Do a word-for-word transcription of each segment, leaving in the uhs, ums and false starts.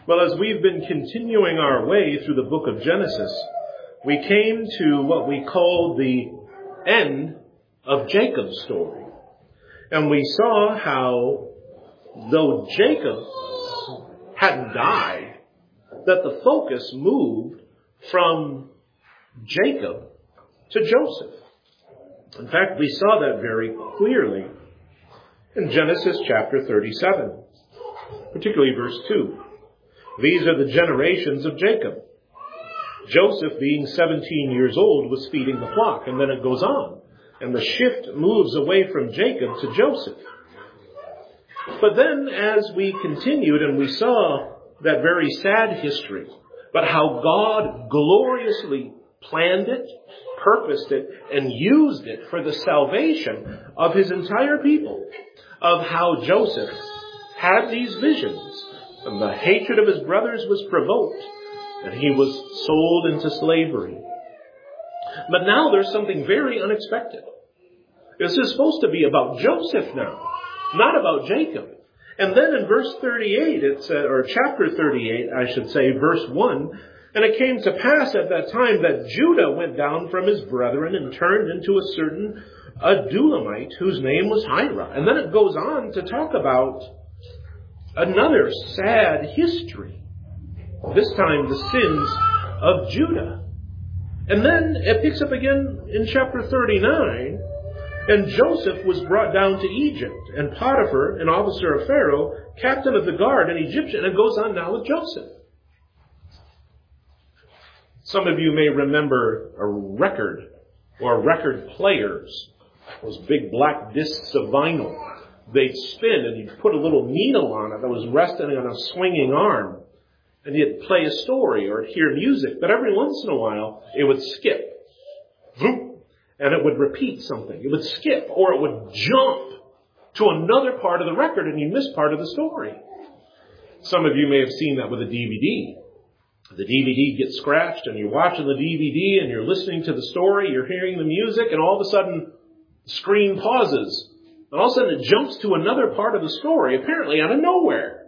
Well, as we've been continuing our way through the book of Genesis, we came to what we call the end of Jacob's story. And we saw how, though Jacob hadn't died, that the focus moved from Jacob to Joseph. In fact, we saw that very clearly in Genesis chapter thirty-seven, particularly verse two. These are the generations of Jacob. Joseph, being seventeen years old, was feeding the flock. And then it goes on. And the shift moves away from Jacob to Joseph. But then as we continued and we saw that very sad history, but how God gloriously planned it, purposed it, and used it for the salvation of his entire people, of how Joseph had these visions, and the hatred of his brothers was provoked, and he was sold into slavery. But now there's something very unexpected. This is supposed to be about Joseph now, not about Jacob. And then in verse thirty-eight, it's, uh, or chapter thirty-eight, I should say, verse one, and it came to pass at that time that Judah went down from his brethren and turned into a certain Adulamite whose name was Hira. And then it goes on to talk about another sad history. This time the sins of Judah. And then it picks up again in chapter thirty-nine. And Joseph was brought down to Egypt. And Potiphar, an officer of Pharaoh, captain of the guard, an Egyptian. And it goes on now with Joseph. Some of you may remember a record or record players. Those big black discs of vinyl. They'd spin and you'd put a little needle on it that was resting on a swinging arm. And you'd play a story or hear music. But every once in a while, it would skip. And it would repeat something. It would skip or it would jump to another part of the record and you miss part of the story. Some of you may have seen that with a D V D. The D V D gets scratched and you're watching the D V D and you're listening to the story, you're hearing the music, and all of a sudden the screen pauses. And all of a sudden it jumps to another part of the story, apparently out of nowhere.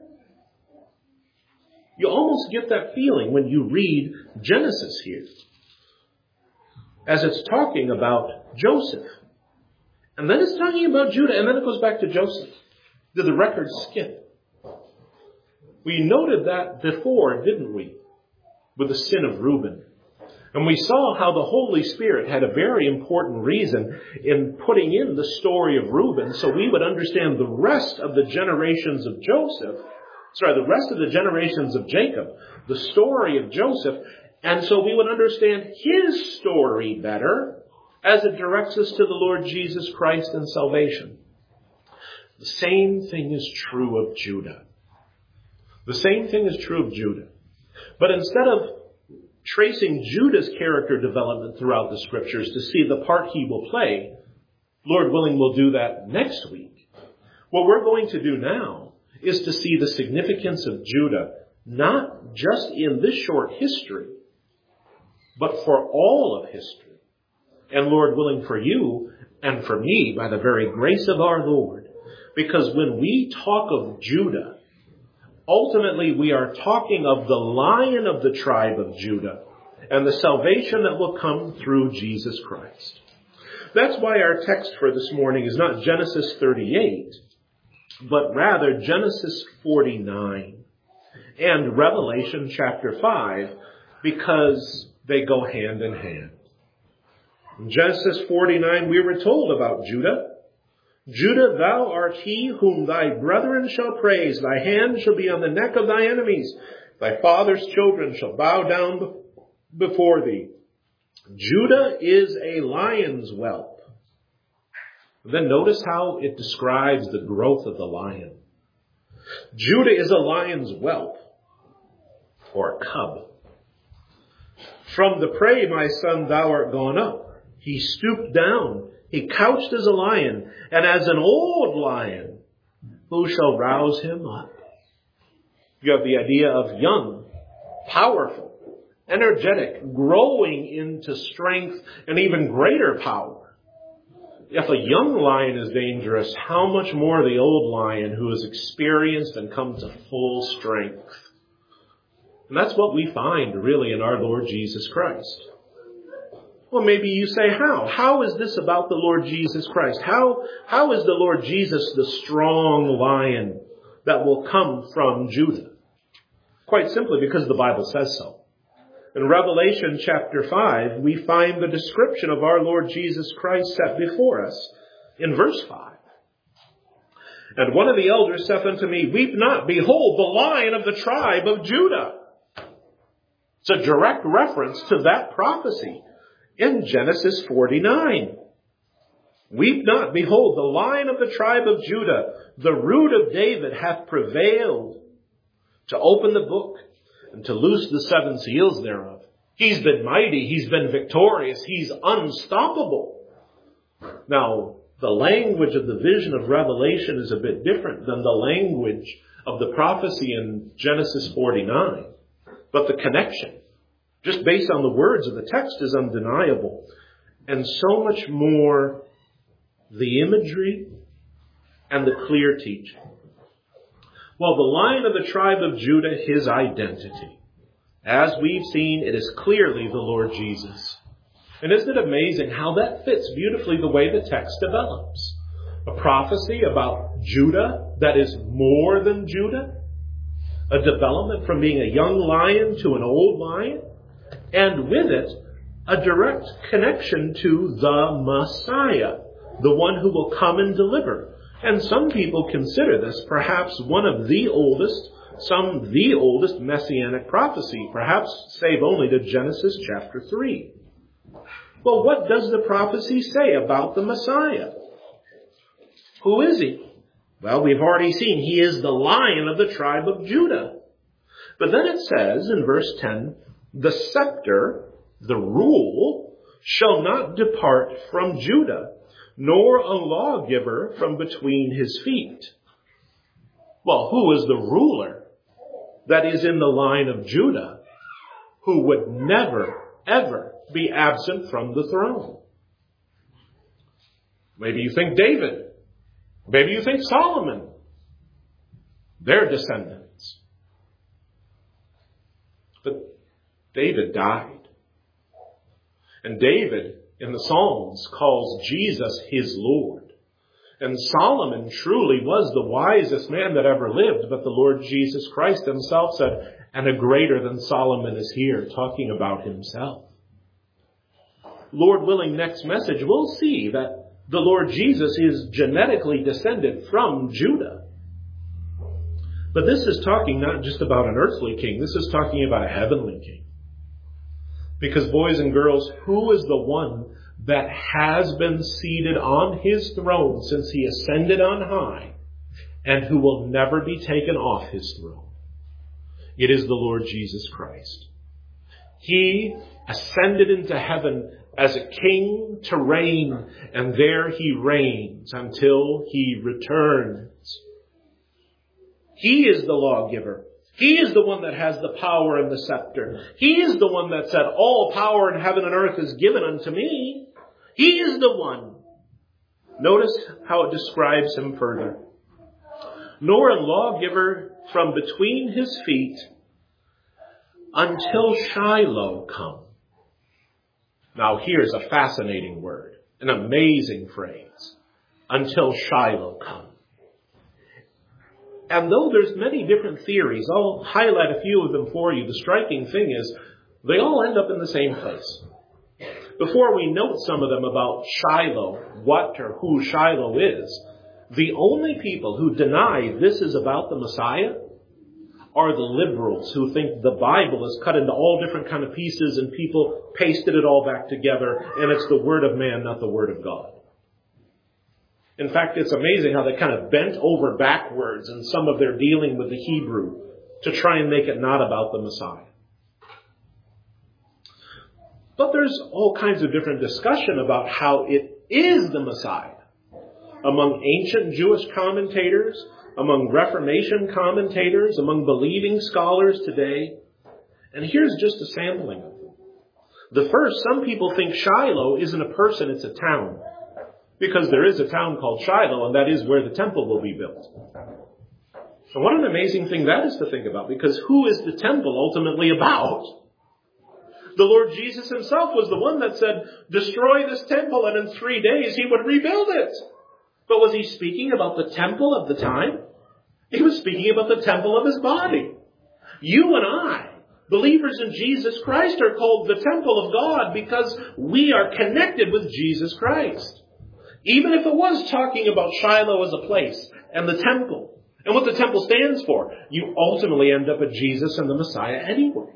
You almost get that feeling when you read Genesis here, as it's talking about Joseph. And then it's talking about Judah, and then it goes back to Joseph. Did the record skip? We noted that before, didn't we? With the sin of Reuben. And we saw how the Holy Spirit had a very important reason in putting in the story of Reuben so we would understand the rest of the generations of Joseph, sorry, the rest of the generations of Jacob, the story of Joseph, and so we would understand his story better as it directs us to the Lord Jesus Christ and salvation. The same thing is true of Judah. The same thing is true of Judah. But instead of tracing Judah's character development throughout the scriptures to see the part he will play, Lord willing, we'll do that next week. What we're going to do now is to see the significance of Judah, not just in this short history, but for all of history. And Lord willing, for you and for me, by the very grace of our Lord. Because when we talk of Judah, ultimately we are talking of the Lion of the tribe of Judah and the salvation that will come through Jesus Christ. That's why our text for this morning is not Genesis thirty-eight, but rather Genesis forty-nine and Revelation chapter five, because they go hand in hand. In Genesis forty-nine, we were told about Judah. Judah, thou art he whom thy brethren shall praise. Thy hand shall be on the neck of thy enemies. Thy father's children shall bow down before thee. Judah is a lion's whelp. Then notice how it describes the growth of the lion. Judah is a lion's whelp, or a cub. From the prey, my son, thou art gone up. He stooped down. He couched as a lion, and as an old lion, who shall rouse him up? You have the idea of young, powerful, energetic, growing into strength and even greater power. If a young lion is dangerous, how much more the old lion who is experienced and come to full strength? And that's what we find really in our Lord Jesus Christ. Well, maybe you say, how? How is this about the Lord Jesus Christ? How, how is the Lord Jesus the strong lion that will come from Judah? Quite simply because the Bible says so. In Revelation chapter five, we find the description of our Lord Jesus Christ set before us in verse five. And one of the elders saith unto me, Weep not, behold, the Lion of the tribe of Judah. It's a direct reference to that prophecy in Genesis forty-nine. Weep not, behold, the Lion of the tribe of Judah, the root of David, hath prevailed to open the book and to loose the seven seals thereof. He's been mighty, he's been victorious, he's unstoppable. Now, the language of the vision of Revelation is a bit different than the language of the prophecy in Genesis forty-nine. But the connection, just based on the words of the text, is undeniable. And so much more the imagery and the clear teaching. Well, the Lion of the tribe of Judah, his identity. As we've seen, it is clearly the Lord Jesus. And isn't it amazing how that fits beautifully the way the text develops? A prophecy about Judah that is more than Judah. A development from being a young lion to an old lion. And with it, a direct connection to the Messiah, the one who will come and deliver. And some people consider this perhaps one of the oldest, some the oldest messianic prophecy, perhaps save only to Genesis chapter three. Well, what does the prophecy say about the Messiah? Who is he? Well, we've already seen he is the Lion of the tribe of Judah. But then it says in verse ten, the scepter, the rule, shall not depart from Judah, nor a lawgiver from between his feet. Well, who is the ruler that is in the line of Judah who would never, ever be absent from the throne? Maybe you think David. Maybe you think Solomon. Their descendants. But David died. And David, in the Psalms, calls Jesus his Lord. And Solomon truly was the wisest man that ever lived, but the Lord Jesus Christ himself said, and a greater than Solomon is here, talking about himself. Lord willing, next message, we'll see that the Lord Jesus is genetically descended from Judah. But this is talking not just about an earthly king, this is talking about a heavenly king. Because boys and girls, who is the one that has been seated on his throne since he ascended on high and who will never be taken off his throne? It is the Lord Jesus Christ. He ascended into heaven as a king to reign, and there he reigns until he returns. He is the lawgiver. He is the one that has the power and the scepter. He is the one that said, all power in heaven and earth is given unto me. He is the one. Notice how it describes him further. Nor a lawgiver from between his feet until Shiloh come. Now here's a fascinating word, an amazing phrase. Until Shiloh come. And though there's many different theories, I'll highlight a few of them for you. The striking thing is, they all end up in the same place. Before we note some of them about Shiloh, what or who Shiloh is, the only people who deny this is about the Messiah are the liberals who think the Bible is cut into all different kind of pieces and people pasted it all back together and it's the word of man, not the word of God. In fact, it's amazing how they kind of bent over backwards in some of their dealing with the Hebrew to try and make it not about the Messiah. But there's all kinds of different discussion about how it is the Messiah. Among ancient Jewish commentators, among Reformation commentators, among believing scholars today. And here's just a sampling of them. The first, some people think Shiloh isn't a person, it's a town. Because there is a town called Shiloh, and that is where the temple will be built. And what an amazing thing that is to think about, because who is the temple ultimately about? The Lord Jesus himself was the one that said, destroy this temple and in three days he would rebuild it. But was he speaking about the temple of the time? He was speaking about the temple of his body. You and I, believers in Jesus Christ, are called the temple of God because we are connected with Jesus Christ. Even if it was talking about Shiloh as a place and the temple and what the temple stands for, you ultimately end up at Jesus and the Messiah anyway.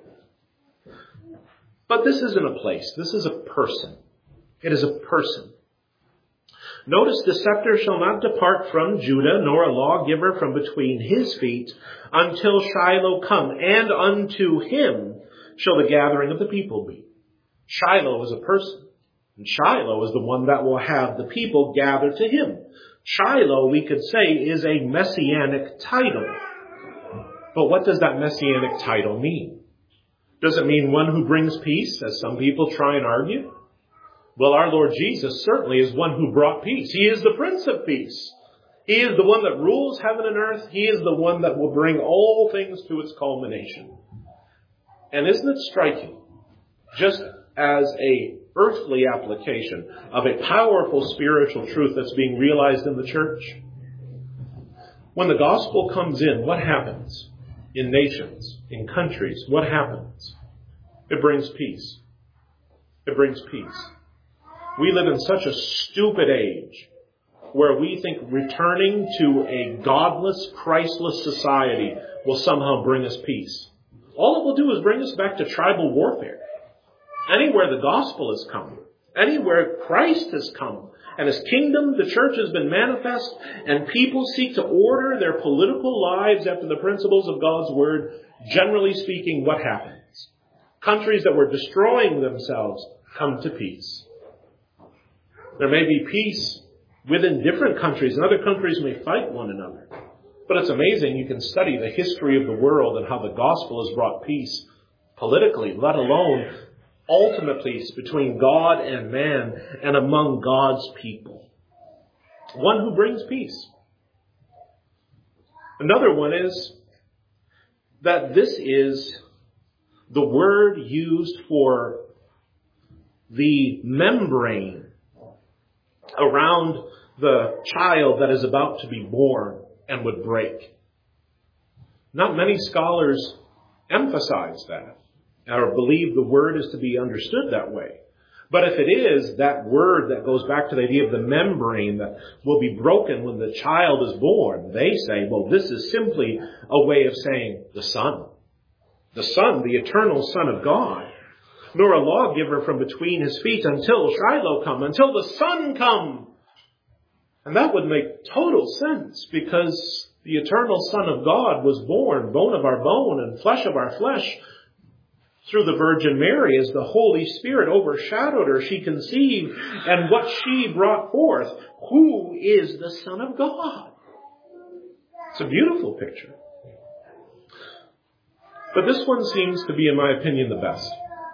But this isn't a place. This is a person. It is a person. Notice the scepter shall not depart from Judah, nor a lawgiver from between his feet, until Shiloh come, and unto him shall the gathering of the people be. Shiloh is a person, and Shiloh is the one that will have the people gather to him. Shiloh, we could say, is a messianic title. But what does that messianic title mean? Does it mean one who brings peace, as some people try and argue? Well, our Lord Jesus certainly is one who brought peace. He is the Prince of Peace. He is the one that rules heaven and earth. He is the one that will bring all things to its culmination. And isn't it striking, just as a earthly application of a powerful spiritual truth that's being realized in the church? When the gospel comes in, what happens? In nations, in countries, what happens? It brings peace. It brings peace. We live in such a stupid age where we think returning to a godless, Christless society will somehow bring us peace. All it will do is bring us back to tribal warfare. Anywhere the gospel has come, anywhere Christ has come, and his kingdom, the church, has been manifest, and people seek to order their political lives after the principles of God's word, generally speaking, what happens? Countries that were destroying themselves come to peace. There may be peace within different countries, and other countries may fight one another. But it's amazing, you can study the history of the world and how the gospel has brought peace politically, let alone ultimate peace between God and man and among God's people. One who brings peace. Another one is that this is the word used for the membrane around the child that is about to be born and would break. Not many scholars emphasize that or believe the word is to be understood that way. But if it is that word that goes back to the idea of the membrane that will be broken when the child is born, they say, well, this is simply a way of saying the Son. The Son, the eternal Son of God. Nor a lawgiver from between his feet until Shiloh come, until the Son come. And that would make total sense, because the eternal Son of God was born, bone of our bone and flesh of our flesh, through the Virgin Mary. As the Holy Spirit overshadowed her, she conceived, and what she brought forth, who is the Son of God? It's a beautiful picture. But this one seems to be, in my opinion, the best.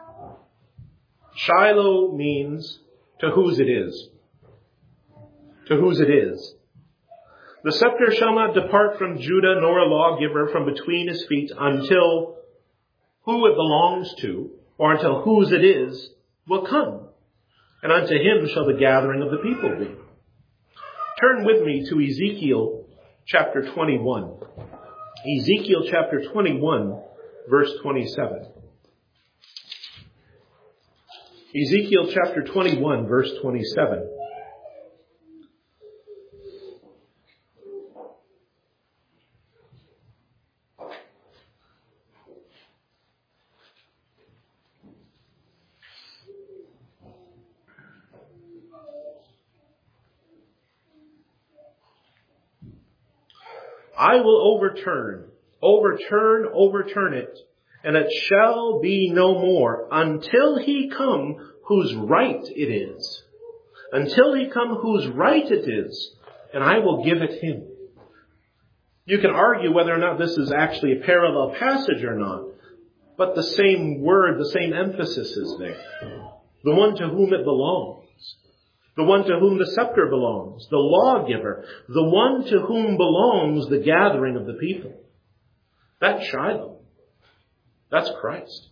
Shiloh means to whose it is. To whose it is. The scepter shall not depart from Judah, nor a lawgiver from between his feet, until who it belongs to, or until whose it is, will come. And unto him shall the gathering of the people be. Turn with me to Ezekiel chapter twenty-one. Ezekiel chapter twenty-one, verse twenty-seven. Ezekiel chapter twenty-one, verse twenty-seven. I will overturn, overturn, overturn it, and it shall be no more until he come whose right it is. Until he come whose right it is, and I will give it him. You can argue whether or not this is actually a parallel passage or not, but the same word, the same emphasis is there. The one to whom it belongs. the one to whom the scepter belongs, the lawgiver, the one to whom belongs the gathering of the people. That's Shiloh. That's Christ.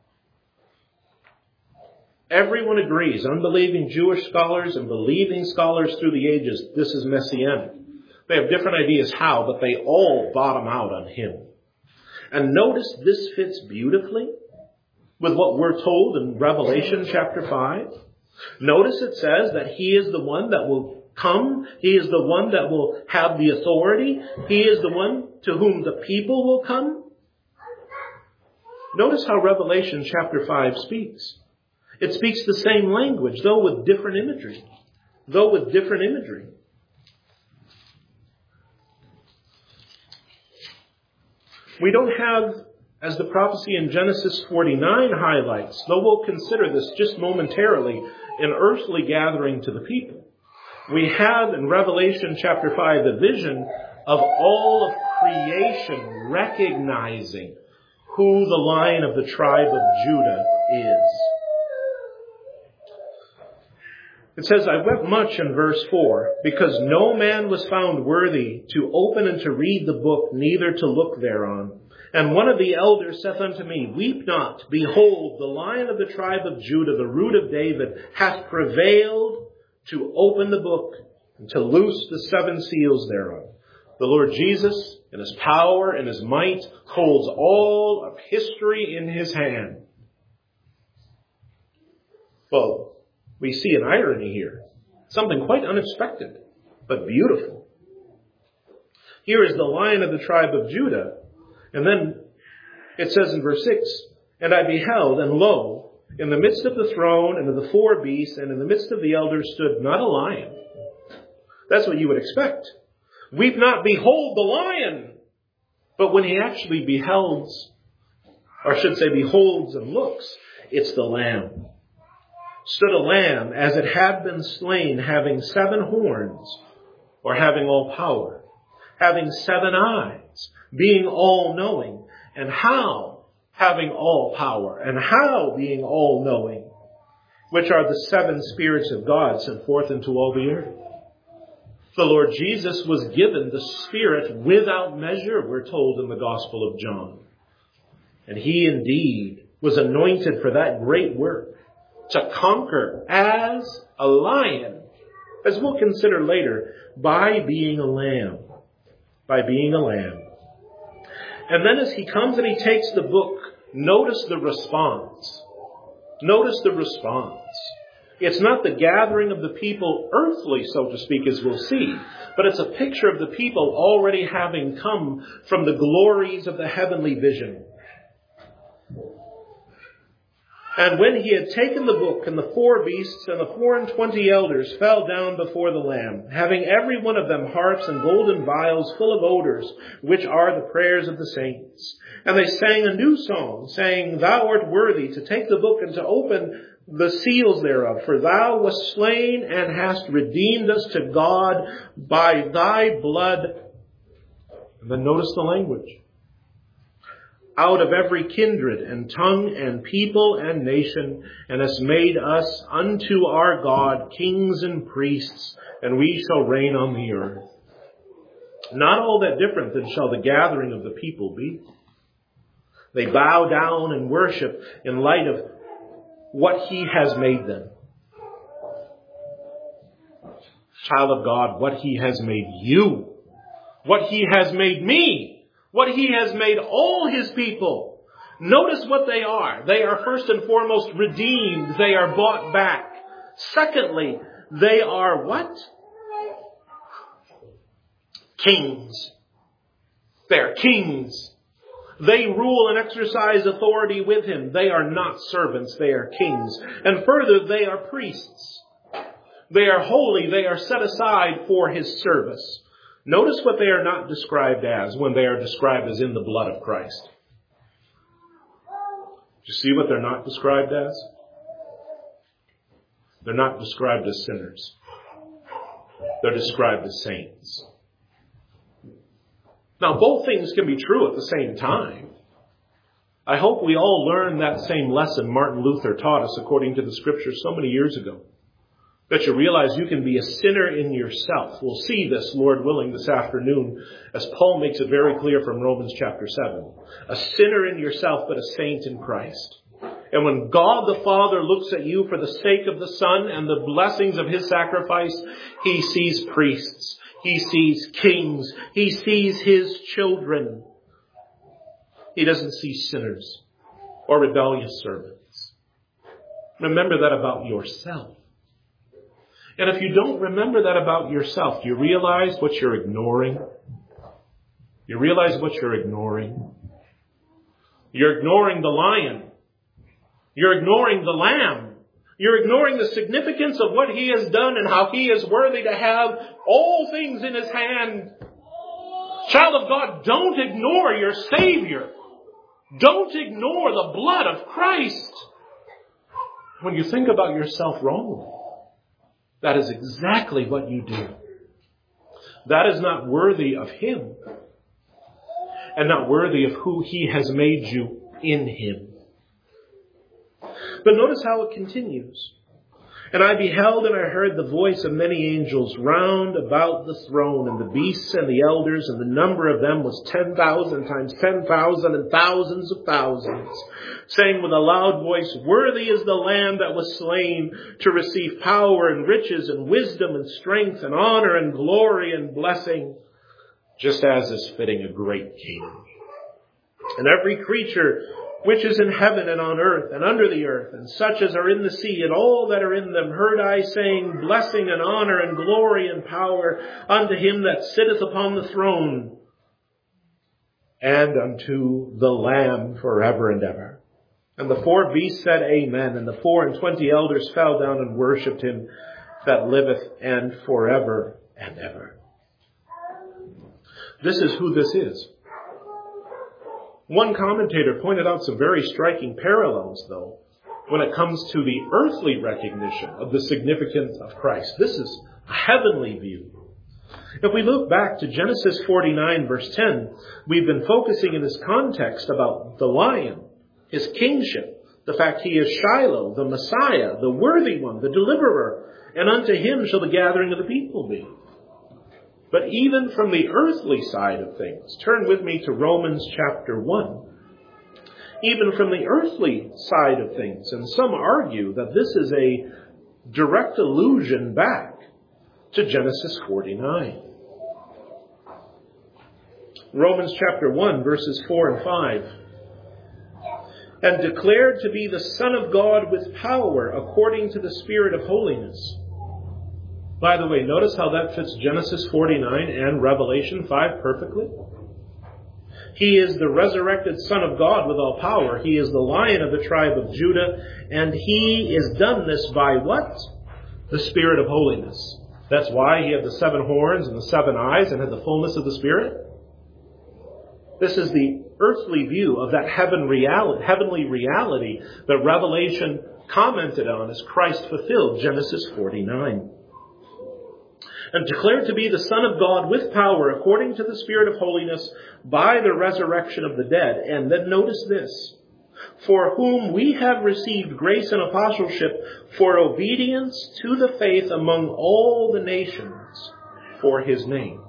Everyone agrees, unbelieving Jewish scholars and believing scholars through the ages, this is messianic. They have different ideas how, but they all bottom out on him. And notice this fits beautifully with what we're told in Revelation chapter five. Notice it says that he is the one that will come. He is the one that will have the authority. He is the one to whom the people will come. Notice how Revelation chapter five speaks. It speaks the same language, though with different imagery. Though with different imagery. We don't have, as the prophecy in Genesis forty-nine highlights, though we'll consider this just momentarily, an earthly gathering to the people. We have in Revelation chapter five the vision of all of creation recognizing who the Lion of the tribe of Judah is. It says, I wept much in verse four, because no man was found worthy to open and to read the book, neither to look thereon. And one of the elders saith unto me, Weep not, behold, the Lion of the tribe of Judah, the root of David, hath prevailed to open the book and to loose the seven seals thereof. The Lord Jesus, in his power and his might, holds all of history in his hand. Well, we see an irony here. Something quite unexpected, but beautiful. Here is the Lion of the tribe of Judah. And then it says in verse six, And I beheld, and lo, in the midst of the throne and of the four beasts, and in the midst of the elders stood not a lion. That's what you would expect. Weep not, behold the lion. But when he actually beholds, or I should say beholds and looks, it's the Lamb. Stood a lamb as it had been slain, having seven horns, or having all power, having seven eyes, being all-knowing, and how having all power, and how being all-knowing, which are the seven spirits of God sent forth into all the earth. The Lord Jesus was given the Spirit without measure, we're told in the Gospel of John. And he indeed was anointed for that great work, to conquer as a lion, as we'll consider later, by being a lamb. By being a lamb. And then as he comes and he takes the book, notice the response. Notice the response. It's not the gathering of the people earthly, so to speak, as we'll see, but it's a picture of the people already having come from the glories of the heavenly vision. And when he had taken the book, and the four beasts and the four and twenty elders fell down before the Lamb, having every one of them harps and golden vials full of odors, which are the prayers of the saints. And they sang a new song, saying, Thou art worthy to take the book and to open the seals thereof, for thou wast slain and hast redeemed us to God by thy blood. And then notice the language. Out of every kindred and tongue and people and nation, and hast made us unto our God kings and priests, and we shall reign on the earth. Not all that different than shall the gathering of the people be. They bow down and worship in light of what he has made them. Child of God, what he has made you. What he has made me. What he has made all his people. Notice what they are. They are first and foremost redeemed. They are bought back. Secondly, they are what? Kings. They are kings. They rule and exercise authority with him. They are not servants. They are kings. And further, they are priests. They are holy. They are set aside for his service. Notice what they are not described as when they are described as in the blood of Christ. Do you see what they're not described as? They're not described as sinners. They're described as saints. Now, both things can be true at the same time. I hope we all learned that same lesson Martin Luther taught us according to the Scriptures so many years ago. That you realize you can be a sinner in yourself. We'll see this, Lord willing, this afternoon, as Paul makes it very clear from Romans chapter seven. A sinner in yourself, but a saint in Christ. And when God the Father looks at you for the sake of the Son and the blessings of his sacrifice, he sees priests. He sees kings. He sees his children. He doesn't see sinners or rebellious servants. Remember that about yourself. And if you don't remember that about yourself, do you realize what you're ignoring? You realize what you're ignoring? You're ignoring the lion. You're ignoring the lamb. You're ignoring the significance of what he has done and how he is worthy to have all things in his hand. Child of God, don't ignore your Savior. Don't ignore the blood of Christ. When you think about yourself wrongly, that is exactly what you do. That is not worthy of him and not worthy of who he has made you in him. But notice how it continues. And I beheld and I heard the voice of many angels round about the throne, and the beasts and the elders, and the number of them was ten thousand times ten thousand and thousands of thousands, saying with a loud voice, Worthy is the Lamb that was slain to receive power and riches and wisdom and strength and honor and glory and blessing, just as is fitting a great king. And every creature which is in heaven and on earth and under the earth, and such as are in the sea, and all that are in them, heard I saying, Blessing and honor and glory and power unto him that sitteth upon the throne, and unto the Lamb forever and ever. And the four beasts said, Amen. And the four and twenty elders fell down and worshipped him that liveth and forever and ever. This is who this is. One commentator pointed out some very striking parallels, though, when it comes to the earthly recognition of the significance of Christ. This is a heavenly view. If we look back to Genesis forty-nine, verse ten, we've been focusing in this context about the lion, his kingship, the fact he is Shiloh, the Messiah, the worthy one, the deliverer, and unto him shall the gathering of the people be. But even from the earthly side of things, turn with me to Romans chapter one. Even from the earthly side of things, and some argue that this is a direct allusion back to Genesis forty-nine. Romans chapter one, verses four and five. And declared to be the Son of God with power according to the Spirit of holiness. By the way, notice how that fits Genesis forty-nine and Revelation five perfectly. He is the resurrected Son of God with all power. He is the Lion of the tribe of Judah. And he is done this by what? The Spirit of holiness. That's why he had the seven horns and the seven eyes and had the fullness of the Spirit. This is the earthly view of that heaven reality, heavenly reality that Revelation commented on as Christ fulfilled Genesis forty-nine. And declared to be the Son of God with power according to the Spirit of holiness by the resurrection of the dead. And then notice this. For whom we have received grace and apostleship for obedience to the faith among all the nations for his name.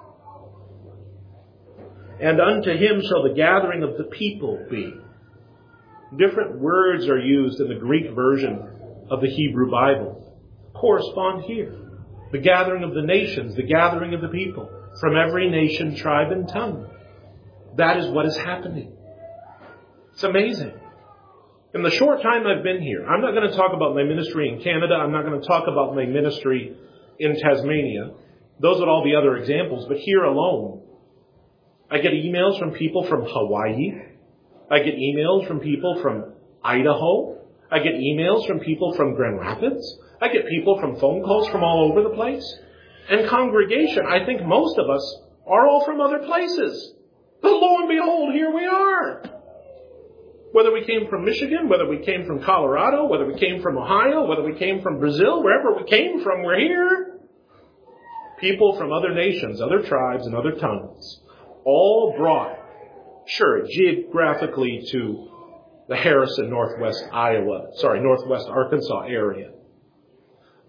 And unto him shall the gathering of the people be. Different words are used in the Greek version of the Hebrew Bible. Correspond here. The gathering of the nations, the gathering of the people from every nation, tribe, and tongue. That is what is happening. It's amazing. In the short time I've been here, I'm not going to talk about my ministry in Canada. I'm not going to talk about my ministry in Tasmania. Those would all be other examples. But here alone, I get emails from people from Hawaii. I get emails from people from Idaho. I get emails from people from Grand Rapids. I get people from phone calls from all over the place. And congregation, I think most of us are all from other places. But lo and behold, here we are. Whether we came from Michigan, whether we came from Colorado, whether we came from Ohio, whether we came from Brazil, wherever we came from, we're here. People from other nations, other tribes, and other tongues, all brought, sure, geographically to the Harrison, Northwest Iowa, sorry, Northwest Arkansas area.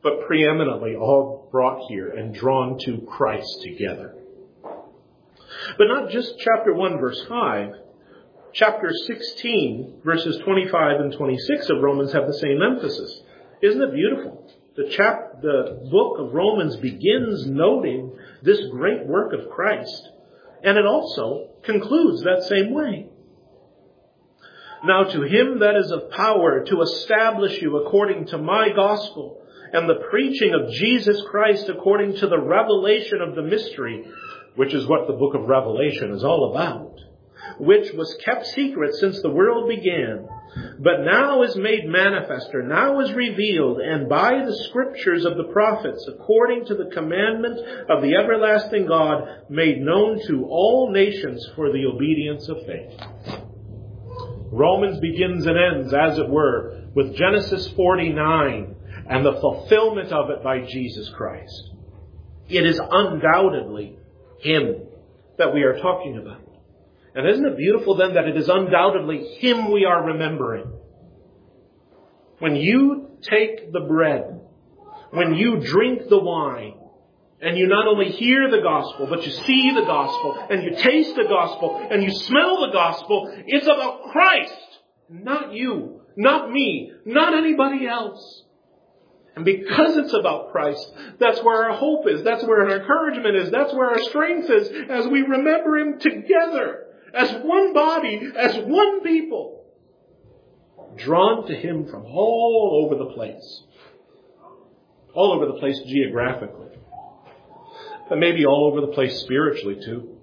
but preeminently all brought here and drawn to Christ together. But not just chapter one, verse five. Chapter sixteen, verses twenty-five and twenty-six of Romans have the same emphasis. Isn't it beautiful? The, chap- the book of Romans begins noting this great work of Christ, and it also concludes that same way. Now to him that is of power to establish you according to my gospel and the preaching of Jesus Christ according to the revelation of the mystery, which is what the book of Revelation is all about, which was kept secret since the world began, but now is made manifest, or now is revealed, and by the scriptures of the prophets, according to the commandment of the everlasting God, made known to all nations for the obedience of faith. Romans begins and ends, as it were, with Genesis forty-nine and the fulfillment of it by Jesus Christ. It is undoubtedly him that we are talking about. And isn't it beautiful then that it is undoubtedly him we are remembering? When you take the bread, when you drink the wine, and you not only hear the gospel, but you see the gospel, and you taste the gospel, and you smell the gospel, it's about Christ, not you, not me, not anybody else. And because it's about Christ, that's where our hope is, that's where our encouragement is, that's where our strength is, as we remember him together, as one body, as one people, drawn to him from all over the place. All over the place geographically. But maybe all over the place spiritually too.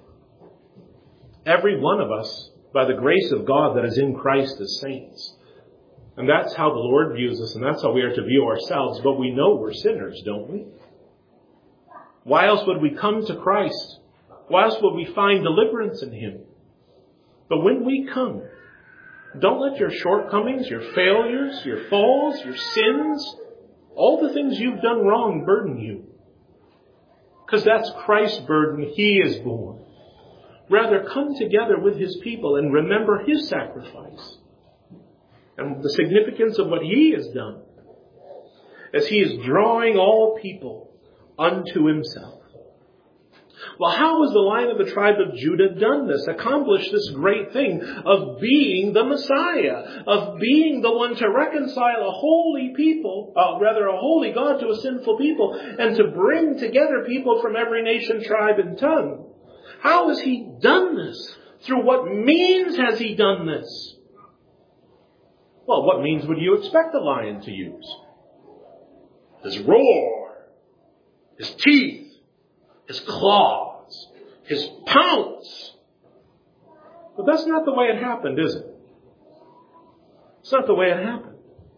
Every one of us, by the grace of God that is in Christ, as saints. And that's how the Lord views us, and that's how we are to view ourselves. But we know we're sinners, don't we? Why else would we come to Christ? Why else would we find deliverance in him? But when we come, don't let your shortcomings, your failures, your falls, your sins, all the things you've done wrong burden you. Because that's Christ's burden he is borne. Rather, come together with his people and remember his sacrifice and the significance of what he has done as he is drawing all people unto himself. Well, how has the Lion of the tribe of Judah done this, accomplished this great thing of being the Messiah, of being the one to reconcile a holy people, uh, rather a holy God to a sinful people, and to bring together people from every nation, tribe, and tongue? How has he done this? Through what means has he done this? Well, what means would you expect a lion to use? His roar, his teeth, his claws, his pounce. But that's not the way it happened, is it? It's not the way it happened.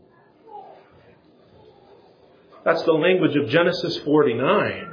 That's the language of Genesis forty-nine.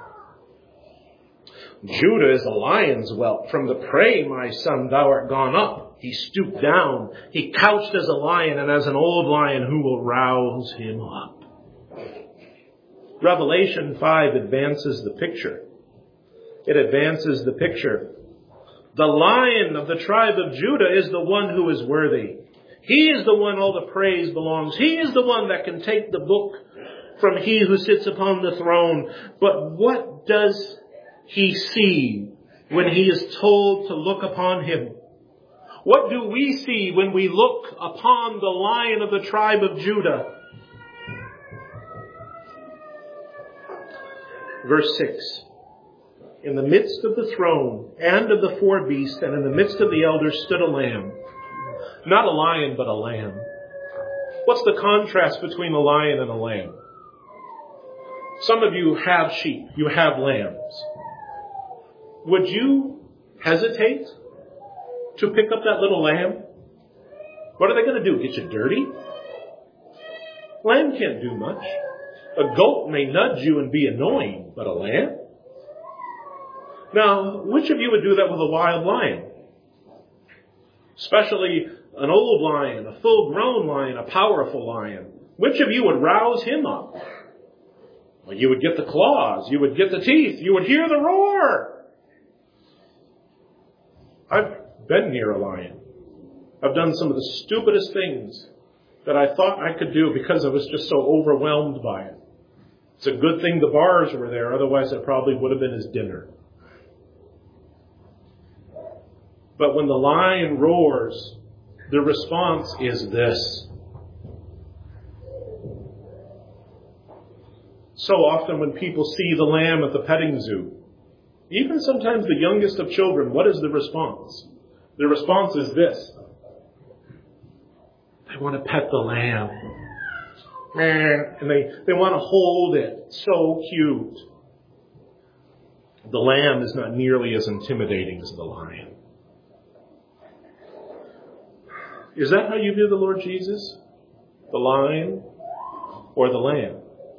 Judah is a lion's whelp. From the prey, my son, thou art gone up. He stooped down. He couched as a lion, and as an old lion, who will rouse him up? Revelation five advances the picture. It advances the picture. The Lion of the tribe of Judah is the one who is worthy. He is the one all the praise belongs. He is the one that can take the book from he who sits upon the throne. But what does he see when he is told to look upon him? What do we see when we look upon the Lion of the tribe of Judah? Verse six. In the midst of the throne and of the four beasts and in the midst of the elders stood a lamb. Not a lion, but a lamb. What's the contrast between a lion and a lamb? Some of you have sheep. You have lambs. Would you hesitate to pick up that little lamb? What are they going to do? Get you dirty? Lamb can't do much. A goat may nudge you and be annoying, but a lamb? Now, which of you would do that with a wild lion? Especially an old lion, a full-grown lion, a powerful lion. Which of you would rouse him up? Well, you would get the claws, you would get the teeth, you would hear the roar. I've been near a lion. I've done some of the stupidest things that I thought I could do because I was just so overwhelmed by it. It's a good thing the bars were there, otherwise it probably would have been his dinner. But when the lion roars, the response is this. So often when people see the lamb at the petting zoo, even sometimes the youngest of children, what is the response? The response is this. They want to pet the lamb. And they, they want to hold it. So cute. The lamb is not nearly as intimidating as the lion. Is that how you view the Lord Jesus? The lion or the lamb?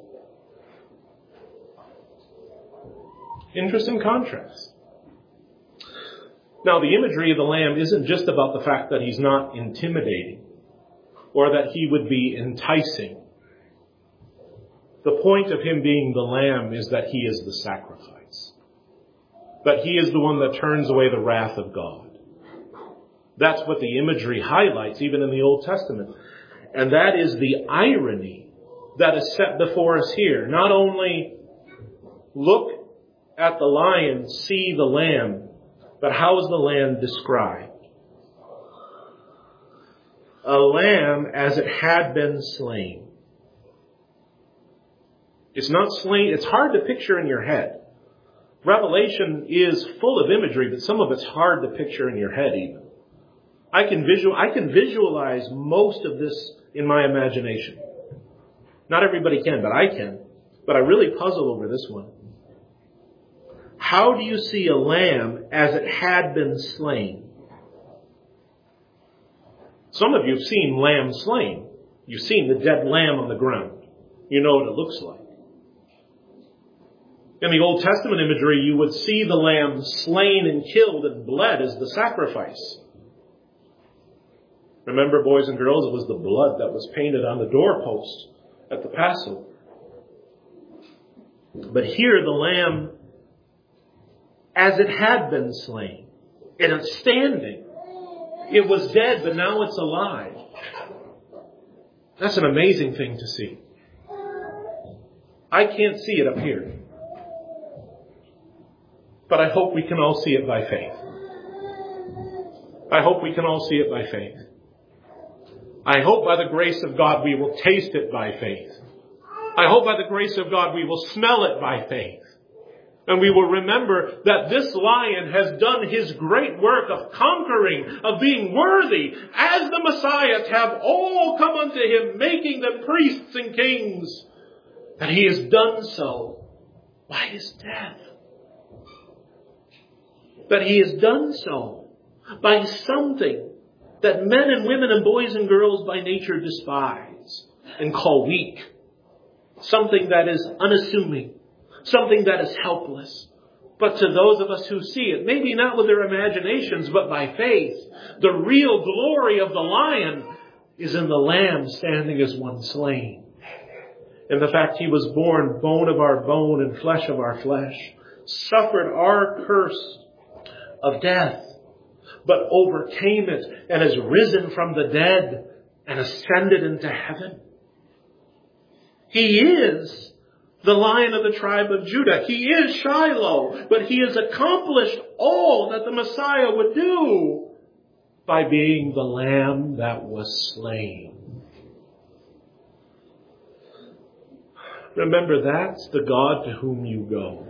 Interesting contrast. Now, the imagery of the lamb isn't just about the fact that he's not intimidating or that he would be enticing. The point of him being the lamb is that he is the sacrifice. That he is the one that turns away the wrath of God. That's what the imagery highlights, even in the Old Testament. And that is the irony that is set before us here. Not only look at the lion, see the lamb, but how is the lamb described? A lamb as it had been slain. It's not slain. It's hard to picture in your head. Revelation is full of imagery, but some of it's hard to picture in your head even. I can visual, I can visualize most of this in my imagination. Not everybody can, but I can. But I really puzzle over this one. How do you see a lamb as it had been slain? Some of you have seen lamb slain. You've seen the dead lamb on the ground. You know what it looks like. In the Old Testament imagery, you would see the lamb slain and killed and bled as the sacrifice. Remember, boys and girls, it was the blood that was painted on the doorpost at the Passover. But here the lamb, as it had been slain, and it's standing. It was dead, but now it's alive. That's an amazing thing to see. I can't see it up here. But I hope we can all see it by faith. I hope we can all see it by faith. I hope by the grace of God we will taste it by faith. I hope by the grace of God we will smell it by faith. And we will remember that this lion has done his great work of conquering, of being worthy, as the Messiahs have all come unto him, making them priests and kings. That he has done so by his death. That he has done so by something that men and women and boys and girls by nature despise and call weak. Something that is unassuming. Something that is helpless. But to those of us who see it, maybe not with their imaginations, but by faith, the real glory of the lion is in the lamb standing as one slain. In the fact he was born bone of our bone and flesh of our flesh, suffered our curse of death, but overcame it and has risen from the dead and ascended into heaven. He is the Lion of the tribe of Judah. He is Shiloh, but he has accomplished all that the Messiah would do by being the Lamb that was slain. Remember, that's the God to whom you go.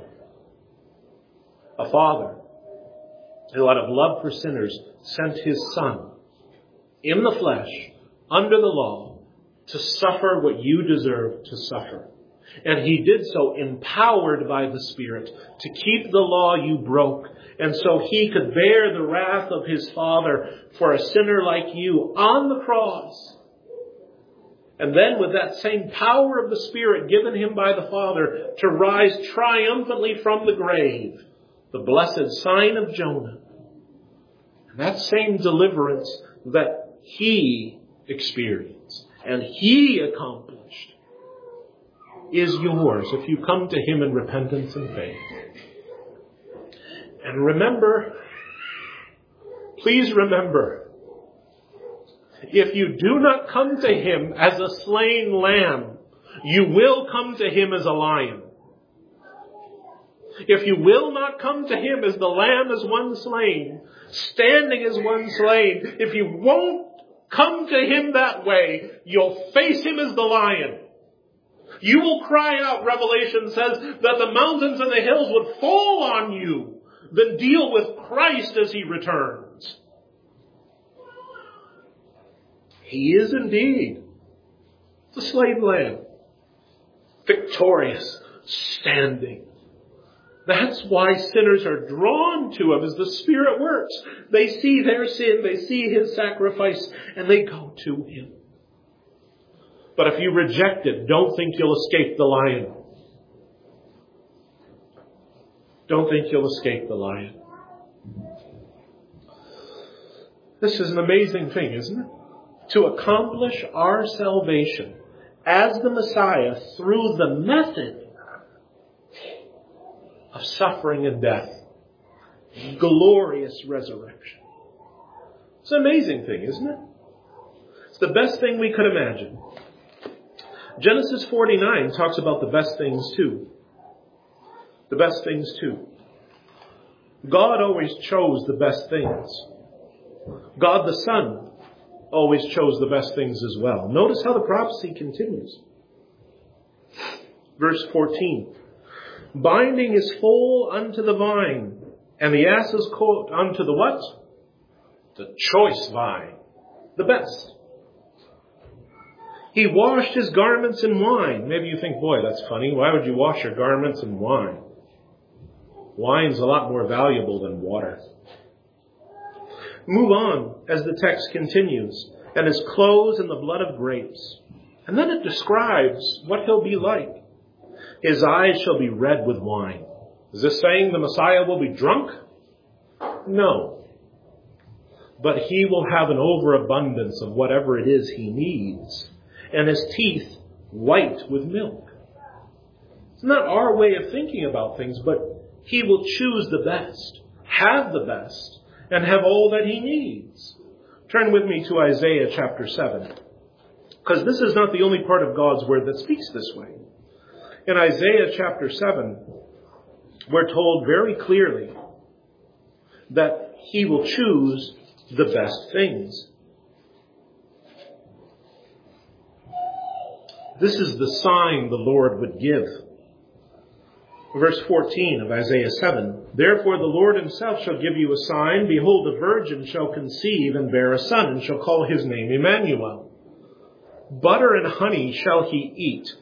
A Father who out of love for sinners sent his Son in the flesh, under the law, to suffer what you deserve to suffer. And he did so empowered by the Spirit to keep the law you broke. And so he could bear the wrath of his Father for a sinner like you on the cross. And then with that same power of the Spirit given him by the Father to rise triumphantly from the grave, the blessed sign of Jonah. And that same deliverance that he experienced and he accomplished is yours if you come to him in repentance and faith. And remember, please remember, if you do not come to him as a slain lamb, You will come to him as a lion. If you will not come to him as the lamb as one slain, standing as one slain, if you won't come to him that way, you'll face him as the lion. You will cry out, Revelation says, that the mountains and the hills would fall on you, than deal with Christ as he returns. He is indeed the slain lamb, victorious, standing. That's why sinners are drawn to him as the Spirit works. They see their sin, they see his sacrifice, and they go to him. But if you reject it, don't think you'll escape the lion. Don't think you'll escape the lion. This is an amazing thing, isn't it? To accomplish our salvation as the Messiah through the method of suffering and death. Glorious resurrection. It's an amazing thing, isn't it? It's the best thing we could imagine. Genesis forty-nine talks about the best things too. The best things too. God always chose the best things. God the Son always chose the best things as well. Notice how the prophecy continues. Verse fourteen. Binding his foal unto the vine, and the ass's coat unto the what? The choice vine. The best. He washed his garments in wine. Maybe you think, boy, that's funny. Why would you wash your garments in wine? Wine's a lot more valuable than water. Move on as the text continues. And his clothes in the blood of grapes. And then it describes what he'll be like. His eyes shall be red with wine. Is this saying the Messiah will be drunk? No. But he will have an overabundance of whatever it is he needs. And his teeth white with milk. It's not our way of thinking about things, but he will choose the best, have the best, and have all that he needs. Turn with me to Isaiah chapter seven. Because this is not the only part of God's word that speaks this way. In Isaiah chapter seven, we're told very clearly that he will choose the best things. This is the sign the Lord would give. Verse fourteen of Isaiah seven. Therefore the Lord himself shall give you a sign. Behold, a virgin shall conceive and bear a son, and shall call his name Emmanuel. Butter and honey shall he eat.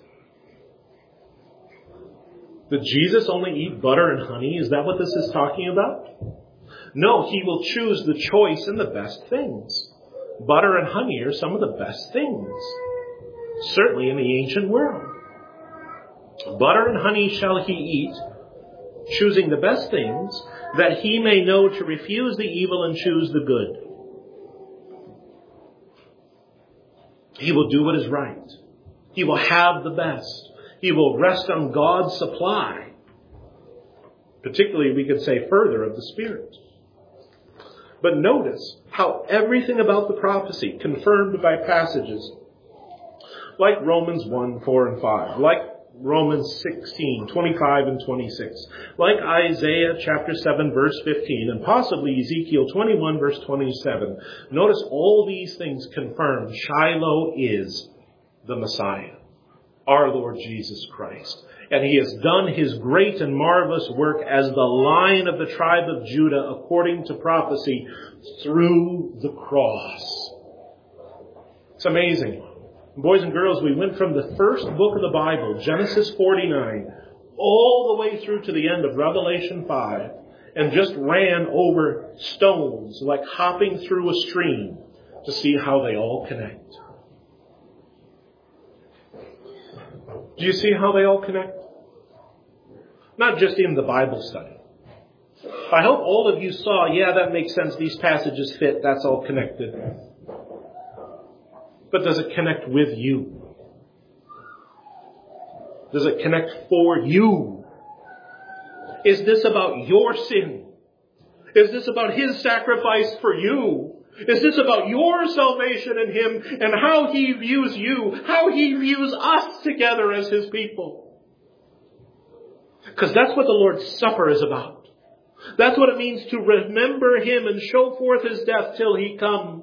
Did Jesus only eat butter and honey? Is that what this is talking about? No, he will choose the choice and the best things. Butter and honey are some of the best things. Certainly in the ancient world. Butter and honey shall he eat, choosing the best things, that he may know to refuse the evil and choose the good. He will do what is right. He will have the best. He will rest on God's supply. Particularly, we could say further, of the Spirit. But notice how everything about the prophecy, confirmed by passages like Romans one, four, and five, like Romans sixteen, twenty-five and twenty-six, like Isaiah chapter seven, verse fifteen, and possibly Ezekiel twenty-one, verse twenty-seven. Notice all these things confirm Shiloh is the Messiah, our Lord Jesus Christ. And he has done his great and marvelous work as the Lion of the tribe of Judah, according to prophecy, through the cross. It's amazing. Boys and girls, we went from the first book of the Bible, Genesis forty-nine, all the way through to the end of Revelation five, and just ran over stones like hopping through a stream to see how they all connect. Do you see how they all connect? Not just in the Bible study. I hope all of you saw, yeah, that makes sense, these passages fit, that's all connected. But does it connect with you? Does it connect for you? Is this about your sin? Is this about his sacrifice for you? Is this about your salvation in Him and how He views you, how He views us together as His people? Because that's what the Lord's Supper is about. That's what it means to remember Him and show forth His death till He come.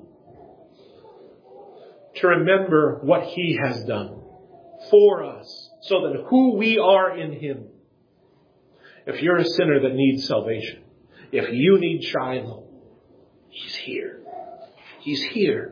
To remember what He has done for us, so that who we are in Him. If you're a sinner that needs salvation, if you need Shiloh, He's here. He's here.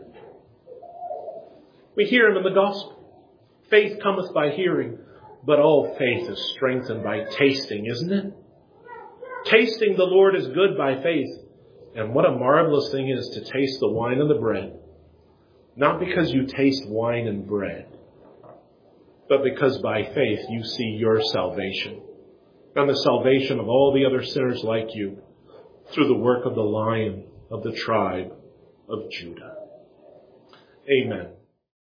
We hear Him in the gospel. Faith cometh by hearing, but all faith is strengthened by tasting, isn't it? Tasting the Lord is good by faith. And what a marvelous thing it is to taste the wine and the bread. Not because you taste wine and bread, but because by faith you see your salvation and the salvation of all the other sinners like you through the work of the Lion of the tribe of Judah. Amen.